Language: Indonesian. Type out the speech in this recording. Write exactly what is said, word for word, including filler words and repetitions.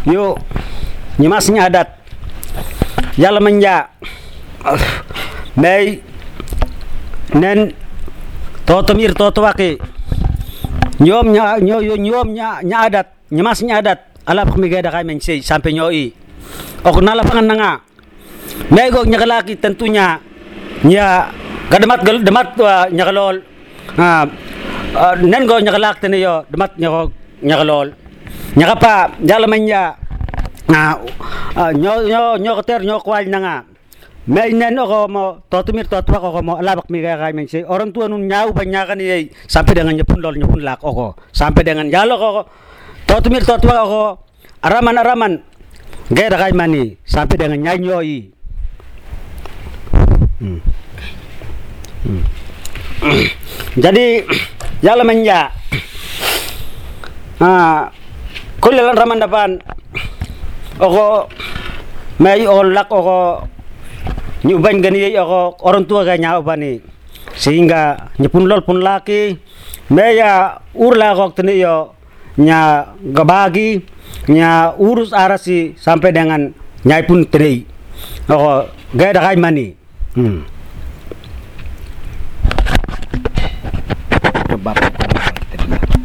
Yo, nyimasnya adat. Yalla manja. May nen totomir totowaki. Nyom nya nyo nyom nya nya adat, nyimasnya adat. Ala pemigada kay men say sampai nyoi. Ok nalapangan na nga. May go nyakalaki tentunya nya kadamat gal demat uh, nyakalol. Ah uh, nen go nyakalak teniyo demat nyako nyakalol. Nyakapa yalla manja. Ah uh, nyo nyo nyo koter nyo kwal na nga. May nen ako mo totumir totwa ko mo alabak mi kay men say orang tua nun nyau banyakan ni sampai dengan nyepun lol nyepun lak oko sampai dengan yalo ko totumir totwa ko araman-araman gaya kay mani sampai dengan nyanyoi. Hmm. Hmm. Jadi yalla manja. Ah kulilan raman depan oko may olak oko nyubain gani ako orang tua ganya bani sehingga nyepun lol pun laki meya urla kok teniyo nya gabagi nya urus arasi sampai dengan nyai pun teri ako gaya dakai mani. Hmm.